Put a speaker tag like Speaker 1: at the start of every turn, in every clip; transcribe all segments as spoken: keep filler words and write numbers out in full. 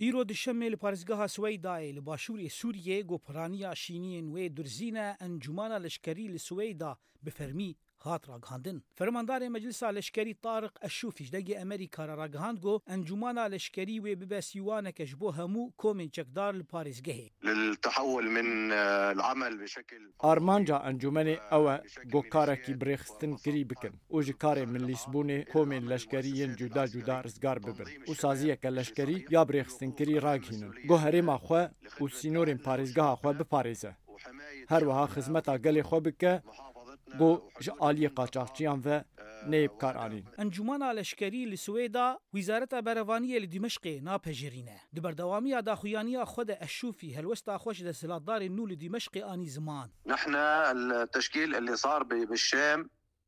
Speaker 1: ایرو دشمه لپارزگاه سویدای لباشور سوریه گوپرانیا شینین و درزینه انجمان لشکری لسویدا بفرمی هات راگهاندن. فرماندار مجلس لشکری طارق الشوفی جدگی امریکا را راگهاند گو انجمان لشکری و ببسیوانه کشبو همو کومن چکدار لپارزگاه
Speaker 2: للتحول من العمل بشكل
Speaker 3: آرمانجا انجمن او گوکارکی برخستن کری بکن او جکار من لیسبون کومن لشکریین جدا جدا رزگار ببن او سازیه که لشکری یا برخستن کری راگهینن گو هرما خواه او سینورین پارزگاه خواه بپارزه هر وها خدمتا گلی خواه بکه گو جعالی قاچاقچیان و نیب کار آنین.
Speaker 1: انجمان لشکری لسویدا وزارت بروانی لدمشق ناپجرینه. دبردوامی داخویانی خود الشوفي هلوستا خوش دسلاتدار النو لدمشق آني زمان.
Speaker 2: نحن التشكيل اللي صار بالشام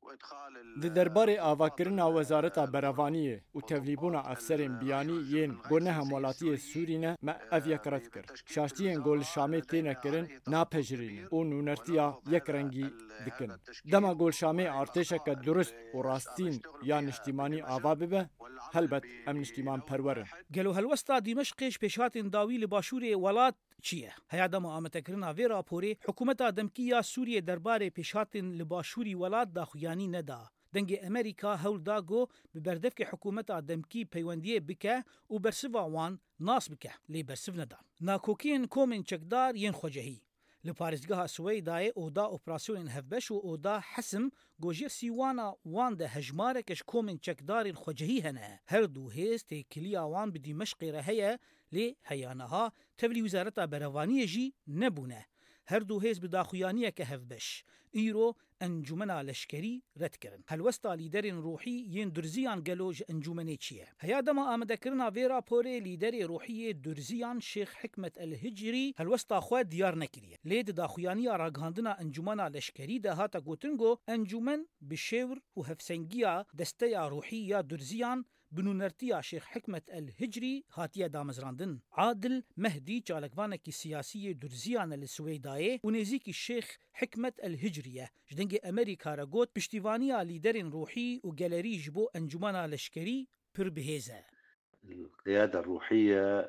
Speaker 3: د دربار آواکرنا وزارت بروانی و تبلیبون افسرین بیانی ین گونه همولاتی سورینه ما اویا کرد کرد. شاشتین گل شامی تینه کرن ناپجرین و نونرتیا یک رنگی دکن. دما گل شامی ارتشه که درست و راستین یا نشتیمانی آوا ببه هلبت ام نشتیمان پرورن.
Speaker 1: گلو هلوستا دمشقش پیشات داوی لباشور ولات چیه؟ هیا دم آمتکرنا وی راپوری حکومت دمکیا سوریه درباره پیشات لباشوری ولات داخویانی ندا. دنگ امریکا هول داگو ببردف که حکومت دمکی پیوندیه بکه و برسوا وان ناس بکه لی برسف ندا. ناکوکین کومن چکدار ین خوجهی. لپارزگاه سویدای اودا اپراسیون هفبش و اودا حسم گوجه سیوانا وان ده هجمارکش کومن چکدار خوجهی هنه. هر دو هست کلیا وان بدی مشق رهیه لی هیانها تولی وزارت بروانی جی نبونه. هر دو هز بداخویانیه که هفبش ایرو انجمنا لشکری رد کرن. هلوستا لیدرین روحی ین درزیان گلوج انجمنه چیه؟ هیا دما آمده کرنا وی راپوری لیدر روحی درزیان شیخ حکمت الهجری هلوستا خواه دیار نکریه. لید داخویانی راگهاندنا انجمنا لشکری ده هاتا گوتنگو انجمن بشور و هفسنگیا دسته روحی یا درزیان بنونرتیا شیخ حکمت الهجری هاتیه دامزراندن. عادل مهدی چالکوانکی سیاسی درزیان لسویدایه و نزیکی شیخ حکمت الهجریه جدنگ امریکا را گوت پشتیوانیا لیدرین روحی و گالری جبو انجمنا لشکری پر بهیزه.
Speaker 4: القيادة الروحية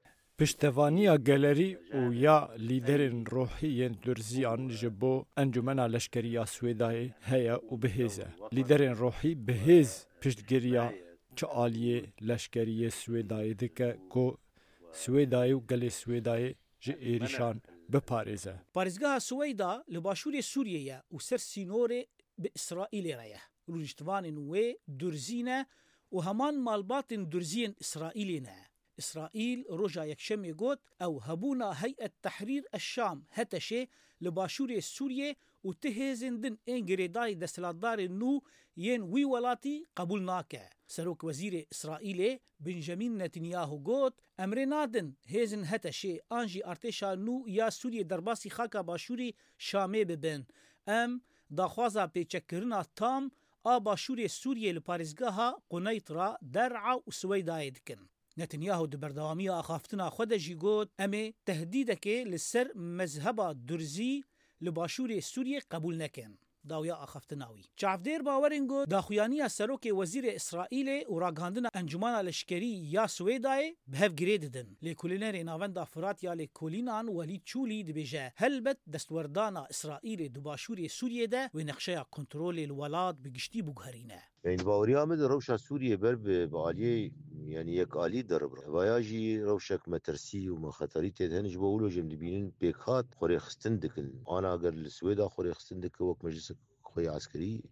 Speaker 3: پشتوانیا گالری و یا لیدرین روحی درزیان جبو انجمنا لشکری سویدای هیا و بهیزه. لیدرین روحی بهیز پشتگیریا چه عالیه لشکری سویدای دکه کو سویدای و گل سویدای جه ایریشان بپارزه.
Speaker 1: پارزگاه سویدا لباشور سوریه و سر سینور به اسرائیل رایه. روجتوان نوی درزینه و همان مالبات درزین اسرائیلی نه. اسرائیل رجا یکشمی گوت او هبونا هیئت تحریر الشام هتشه لباشور سوریه و تهزندن انگریدای دستلاتدار نو ین وی ولاتی قبول ناکه. سروک وزیر اسرائیل بنجامین نتنیاهو گوت امر نادن هزن هتشه آنجی ارتشا نو یا سوریه درباسی خاکا باشوری شامه ببن. ام داخوازا پیچکرنا تام آباشور سوریه لپارزگاها قنیطرا درعا و سویدای دکن. نتنیاهو دبردوامی آخافتنا خود جی گوت امه تهدیده که لسر مذهب درزی لباشور سوریه قبول نکن. داویا آخفتناوی. چافدیر باورنگو داخویانی سروک وزیر اسرائیل و راگهاندن انجمان لشکری یا سویدای بهف گریددن. لیکولینر ناوند فرات یا لیکولینان ولی چولی دبیجه هلبت دستوردانا اسرائیل دباشور سوریه ده و نقشه کنترول الولاد بگشتی بگهرینه.
Speaker 4: يعني باوري آمد روشا سوريا برب بعاليه يعني يك آلي درب وياجي روشك مترسي وما خطري تهنج بقولوا جم دبينين بيكات خوري خستندكن أنا أقر السويدا خوري خستندك وقت مجلس خوي عسكري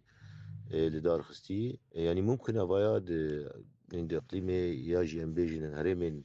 Speaker 4: لدار خستي يعني ممكن أباياد عند إقليمي ياجي أم بيجن هرمين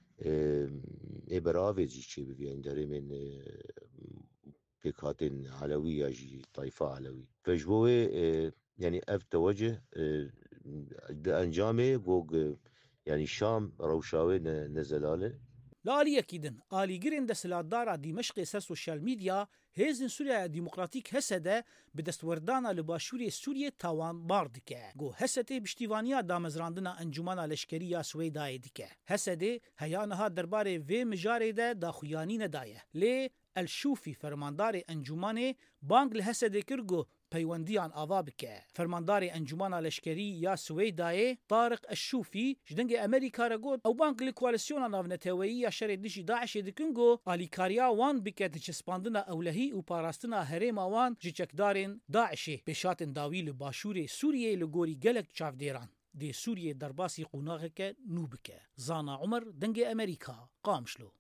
Speaker 4: إبراوي جي شيء ببي عند هرمين بيكاتين علوي ياجي طائفة علوي فجبوه يعني اف توجه انجامه گوگ يعني شام روشاوي نزلاله
Speaker 1: لا آلی اکیدن آلی گرین دستلاتدارا دمشق سر سوشال میدیا هیزن سوریا ديمقراطيك هسده بدستوردانا لباشور سوريا تاوان باردكه گو هسته بشتیوانیا دامزراندنا انجمنا لشکریه سویدای دکه هسده هیانها درباره و مجاره ده داخویانی ندایه لی الشوفي فرماندار انجمانه بانگ لهسده کرگو پیوندیان آوا بکه. فرماندار انجمن لشکری یا سویدای طارق الشوفی جدنگ امریکا را گوت او بانک لکوالیسیون ناونتویی یا شر دشی داعش دکنگو آلیکاریا وان بکه تچسپاندنا اولهی و پاراستنا هرم وان جچکدارن داعش پیشات داوی لباشور سوریه لگوری گلک چافدیران دی سوریه درباسی قوناغه که نوبکه. زانا عمر دنگ امریکا قامشلو.